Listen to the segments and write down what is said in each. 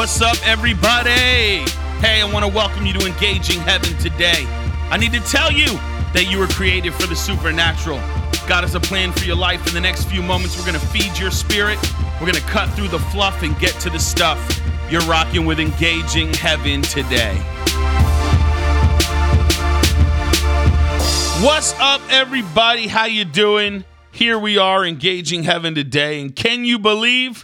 What's up, everybody? Hey, I want to welcome you to Engaging Heaven today. I need to tell you that you were created for the supernatural. God has a plan for your life. In the next few moments, we're going to feed your spirit. We're going to cut through the fluff and get to the stuff. You're rocking with Engaging Heaven today. What's up, everybody? How you doing? Here we are, Engaging Heaven today. And can you believe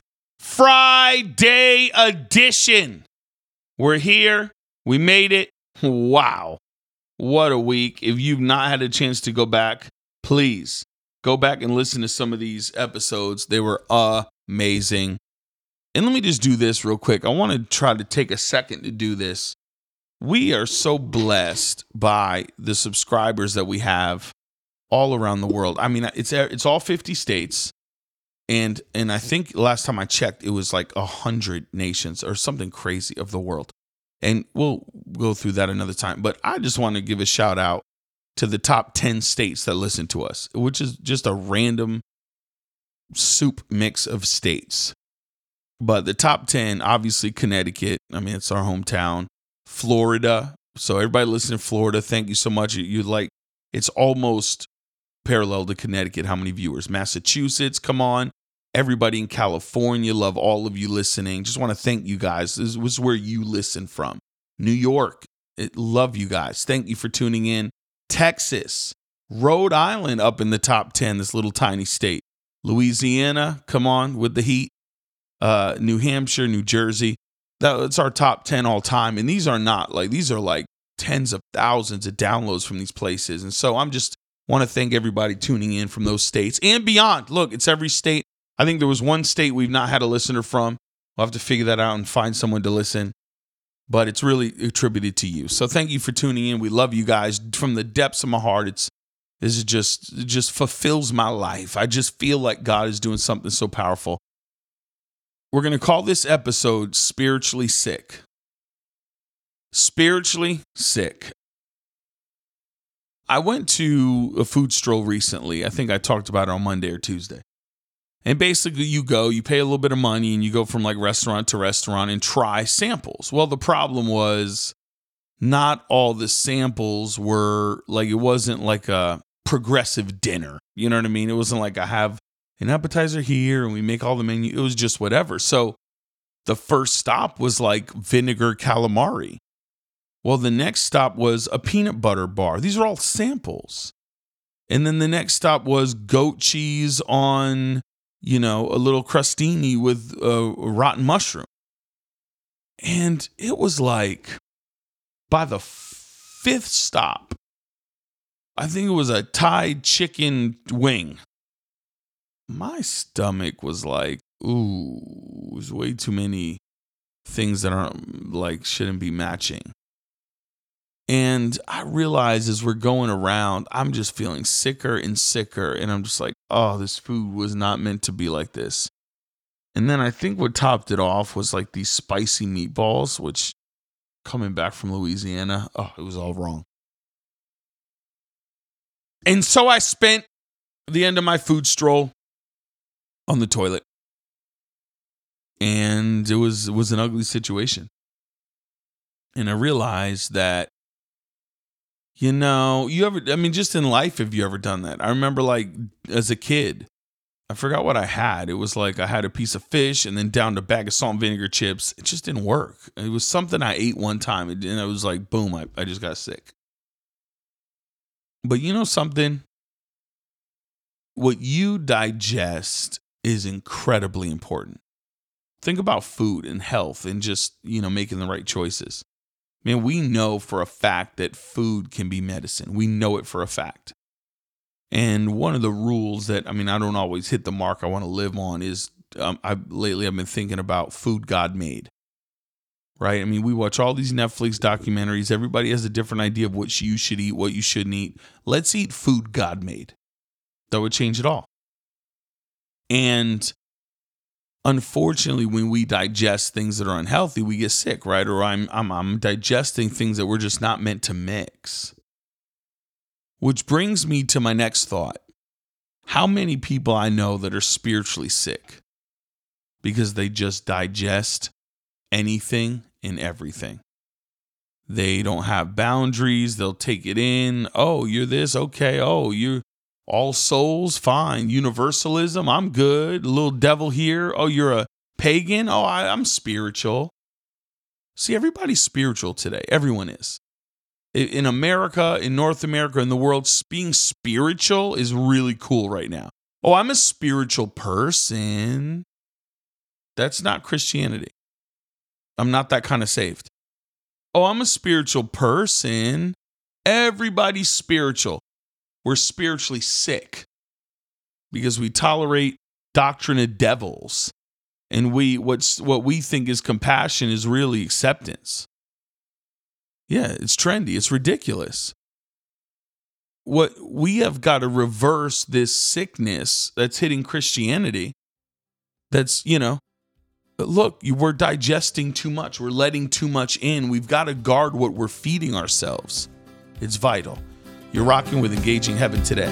Friday edition? We're here. We made it. Wow. What a week. If you've not had a chance to go back, please go back and listen to some of these episodes. They were amazing. And let me just do this real quick. I want to try to take a second to do this. We are so blessed by the subscribers that we have all around the world. I mean, it's all 50 states. And I think last time I checked, it was like 100 nations or something crazy of the world. And we'll go through that another time. But I just want to give a shout out to the top 10 states that listen to us, which is just a random soup mix of states. But the top 10, obviously Connecticut. I mean, it's our hometown. Florida. So everybody listening to Florida, thank you so much. It's almost parallel to Connecticut. How many viewers? Massachusetts, come on. Everybody in California, love all of you listening. Just want to thank you guys. This was where you listen from. New York, love you guys. Thank you for tuning in. Texas, Rhode Island up in the top 10, this little tiny state. Louisiana, come on with the heat. New Hampshire, New Jersey. That's our top 10 all time. And these are like tens of thousands of downloads from these places. And so I'm just want to thank everybody tuning in from those states and beyond. Look, it's every state. I think there was one state we've not had a listener from. We'll have to figure that out and find someone to listen. But it's really attributed to you. So thank you for tuning in. We love you guys from the depths of my heart. It just fulfills my life. I just feel like God is doing something so powerful. We're going to call this episode Spiritually Sick. Spiritually Sick. I went to a food stroll recently. I think I talked about it on Monday or Tuesday. And basically you pay a little bit of money and you go from like restaurant to restaurant and try samples. Well, the problem was not all the samples were like, it wasn't like a progressive dinner. You know what I mean? It wasn't like I have an appetizer here and we make all the menu. It was just whatever. So the first stop was like vinegar calamari. Well, the next stop was a peanut butter bar. These are all samples. And then the next stop was goat cheese on, a little crostini with rotten mushroom. And it was like, by the fifth stop, I think it was a Thai chicken wing. My stomach was like, ooh, there's way too many things that aren't like shouldn't be matching. And I realized as we're going around, I'm just feeling sicker and sicker. And I'm just like, oh, this food was not meant to be like this. And then I think what topped it off was like these spicy meatballs, which coming back from Louisiana, it was all wrong. And so I spent the end of my food stroll on the toilet. And it was an ugly situation. And I realized that, just in life, have you ever done that? I remember like as a kid, I forgot what I had. It was like I had a piece of fish and then down a bag of salt and vinegar chips. It just didn't work. It was something I ate one time and I was like, boom, I just got sick. But you know something? What you digest is incredibly important. Think about food and health and just, making the right choices. Man, we know for a fact that food can be medicine. We know it for a fact. And one of the rules that, I don't always hit the mark I want to live on is, lately I've been thinking about food God made. Right? We watch all these Netflix documentaries. Everybody has a different idea of what you should eat, what you shouldn't eat. Let's eat food God made. That would change it all. And unfortunately, when we digest things that are unhealthy, we get sick, right? Or I'm digesting things that we're just not meant to mix. Which brings me to my next thought. How many people I know that are spiritually sick because they just digest anything and everything. They don't have boundaries. They'll take it in. Oh, you're this. Okay. Oh, you're all souls. Fine. Universalism. I'm good. A little devil here. Oh, you're a pagan. Oh, I'm spiritual. See, everybody's spiritual today. Everyone is. In America, in North America, in the world, being spiritual is really cool right now. Oh, I'm a spiritual person. That's not Christianity. I'm not that kind of saved. Oh, I'm a spiritual person. Everybody's spiritual. We're spiritually sick because we tolerate doctrine of devils. And what we think is compassion is really acceptance. Yeah, it's trendy. It's ridiculous. What we have got to reverse this sickness that's hitting Christianity. That's, look, we're digesting too much. We're letting too much in. We've got to guard what we're feeding ourselves. It's vital. You're rocking with Engaging Heaven today.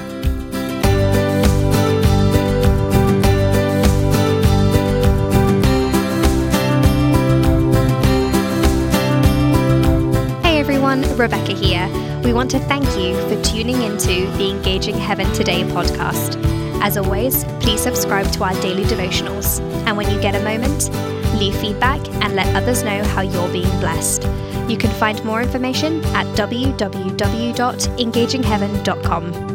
Rebecca here. We want to thank you for tuning into the Engaging Heaven Today podcast. As always, please subscribe to our daily devotionals. And when you get a moment, leave feedback and let others know how you're being blessed. You can find more information at www.engagingheaven.com.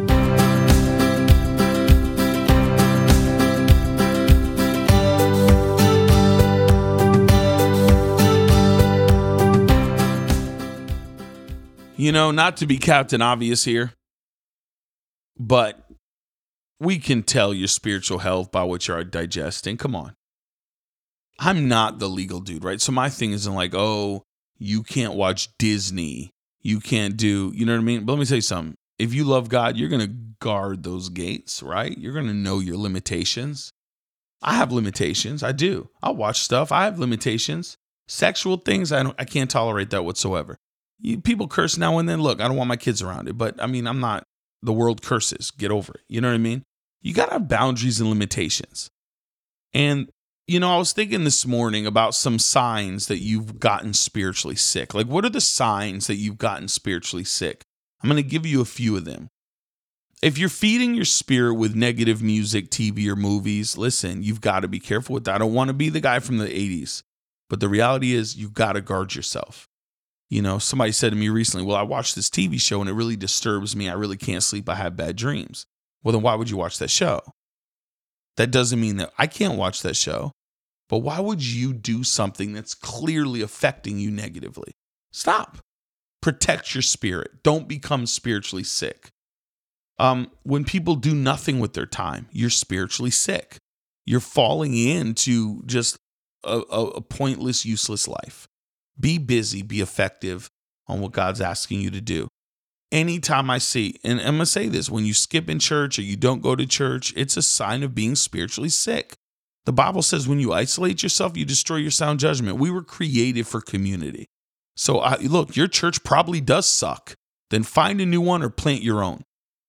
Not to be Captain Obvious here, but we can tell your spiritual health by what you're digesting. Come on. I'm not the legal dude, right? So my thing isn't like, oh, you can't watch Disney. You can't do, you know what I mean? But let me tell you something. If you love God, you're going to guard those gates, right? You're going to know your limitations. I have limitations. I do. I'll watch stuff. I have limitations. Sexual things, I can't tolerate that whatsoever. People curse now and then. Look, I don't want my kids around it, but I'm not, the world curses. Get over it. You know what I mean? You got to have boundaries and limitations. And, I was thinking this morning about some signs that you've gotten spiritually sick. Like, what are the signs that you've gotten spiritually sick? I'm going to give you a few of them. If you're feeding your spirit with negative music, TV, or movies, listen, you've got to be careful with that. I don't want to be the guy from the 80s, but the reality is you've got to guard yourself. Somebody said to me recently, well, I watched this TV show and it really disturbs me. I really can't sleep. I have bad dreams. Well, then why would you watch that show? That doesn't mean that I can't watch that show, but why would you do something that's clearly affecting you negatively? Stop. Protect your spirit. Don't become spiritually sick. When people do nothing with their time, you're spiritually sick. You're falling into just a pointless, useless life. Be busy, be effective on what God's asking you to do. Anytime I see, and I'm going to say this, when you skip in church or you don't go to church, it's a sign of being spiritually sick. The Bible says when you isolate yourself, you destroy your sound judgment. We were created for community. So look, your church probably does suck. Then find a new one or plant your own.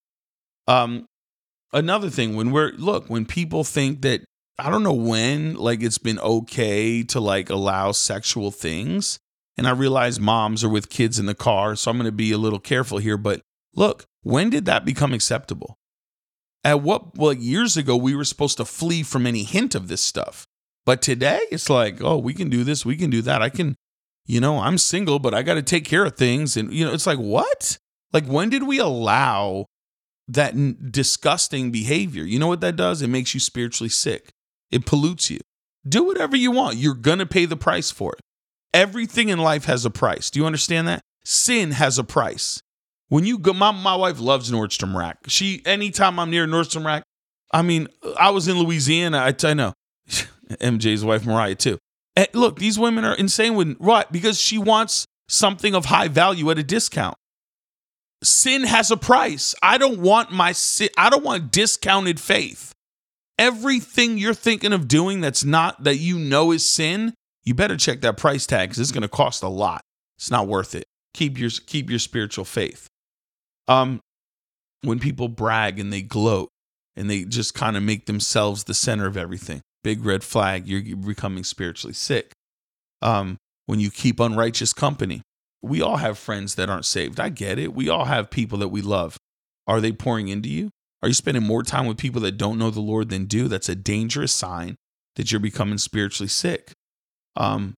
Another thing, when people think that, I don't know when, it's been okay to allow sexual things. And I realize moms are with kids in the car, so I'm going to be a little careful here. But look, when did that become acceptable? Years ago, we were supposed to flee from any hint of this stuff. But today, it's like, oh, we can do this, we can do that. I can, I'm single, but I got to take care of things. And, it's like, what? When did we allow that disgusting behavior? You know what that does? It makes you spiritually sick. It pollutes you. Do whatever you want. You're going to pay the price for it. Everything in life has a price. Do you understand that? Sin has a price. When you go, my wife loves Nordstrom Rack. Anytime I'm near Nordstrom Rack, I was in Louisiana. I know. MJ's wife, Mariah, too. And look, these women are insane because she wants something of high value at a discount. Sin has a price. I don't want discounted faith. Everything you're thinking of doing that's not, that is sin, you better check that price tag because it's going to cost a lot. It's not worth it. Keep your spiritual faith. When people brag and they gloat and they just kind of make themselves the center of everything, big red flag, you're becoming spiritually sick. when you keep unrighteous company. We all have friends that aren't saved. I get it. We all have people that we love. Are they pouring into you? Are you spending more time with people that don't know the Lord than do? That's a dangerous sign that you're becoming spiritually sick. Are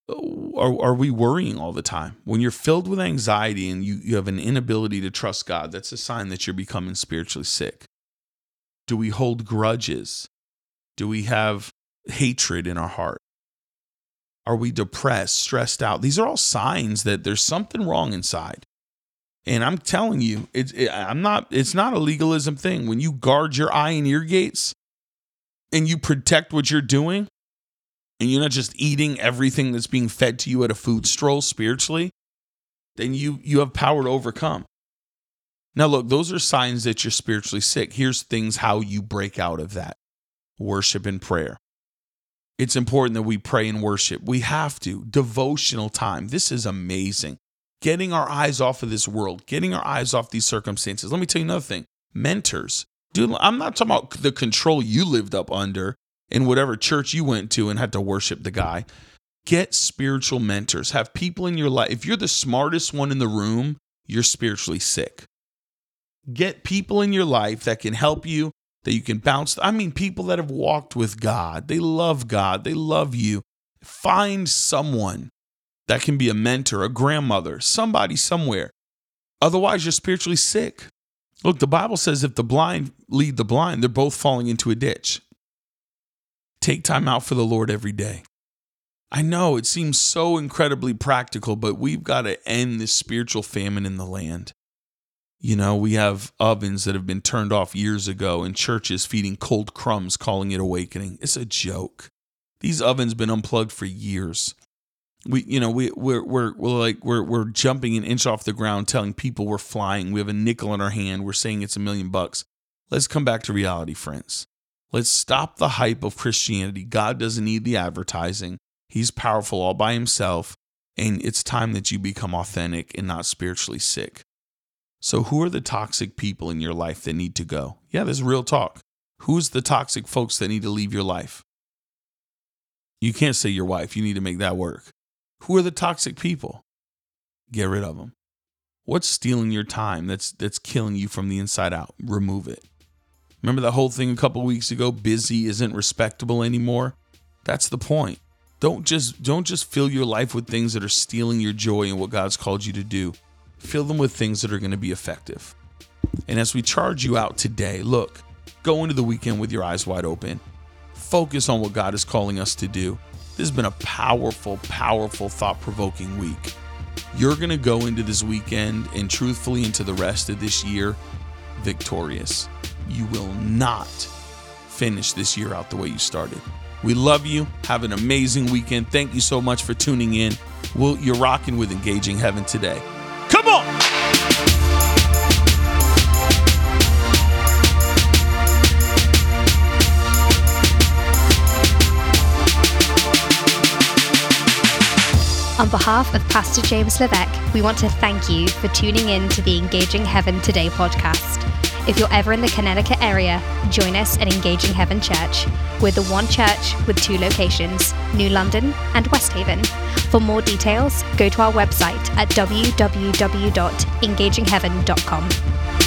we worrying all the time? When you're filled with anxiety and you have an inability to trust God, that's a sign that you're becoming spiritually sick. Do we hold grudges? Do we have hatred in our heart? Are we depressed, stressed out? These are all signs that there's something wrong inside. And I'm telling you, it's not a legalism thing. When you guard your eye and ear gates and you protect what you're doing, and you're not just eating everything that's being fed to you at a food stroll spiritually, then you have power to overcome. Now, look, those are signs that you're spiritually sick. Here's things how you break out of that. Worship and prayer. It's important that we pray and worship. We have to. Devotional time. This is amazing. Getting our eyes off of this world. Getting our eyes off these circumstances. Let me tell you another thing. Mentors. Dude, I'm not talking about the control you lived up under in whatever church you went to and had to worship the guy. Get spiritual mentors. Have people in your life. If you're the smartest one in the room, you're spiritually sick. Get people in your life that can help you, that you can bounce. I mean, people that have walked with God. They love God. They love you. Find someone that can be a mentor, a grandmother, somebody somewhere. Otherwise, you're spiritually sick. Look, the Bible says if the blind lead the blind, they're both falling into a ditch. Take time out for the Lord every day. I know it seems so incredibly practical, but we've got to end this spiritual famine in the land. You know, we have ovens that have been turned off years ago and churches feeding cold crumbs, calling it awakening. It's a joke. These ovens been unplugged for years. We're jumping an inch off the ground, telling people we're flying. We have a nickel in our hand. We're saying it's $1 million. Let's come back to reality, friends. Let's stop the hype of Christianity. God doesn't need the advertising. He's powerful all by himself. And it's time that you become authentic and not spiritually sick. So who are the toxic people in your life that need to go? Yeah, there's real talk. Who's the toxic folks that need to leave your life? You can't say your wife. You need to make that work. Who are the toxic people? Get rid of them. What's stealing your time that's killing you from the inside out? Remove it. Remember that whole thing a couple weeks ago? Busy isn't respectable anymore. That's the point. Don't just fill your life with things that are stealing your joy and what God's called you to do. Fill them with things that are going to be effective. And as we charge you out today, look, go into the weekend with your eyes wide open. Focus on what God is calling us to do. This has been a powerful, powerful, thought-provoking week. You're going to go into this weekend and truthfully into the rest of this year victorious. You will not finish this year out the way you started. We love you. Have an amazing weekend. Thank you so much for tuning in. You're rocking with Engaging Heaven today. Come on! On behalf of Pastor James Levesque, we want to thank you for tuning in to the Engaging Heaven Today podcast. If you're ever in the Connecticut area, join us at Engaging Heaven Church. We're the one church with 2 locations, New London and West Haven. For more details, go to our website at www.engagingheaven.com.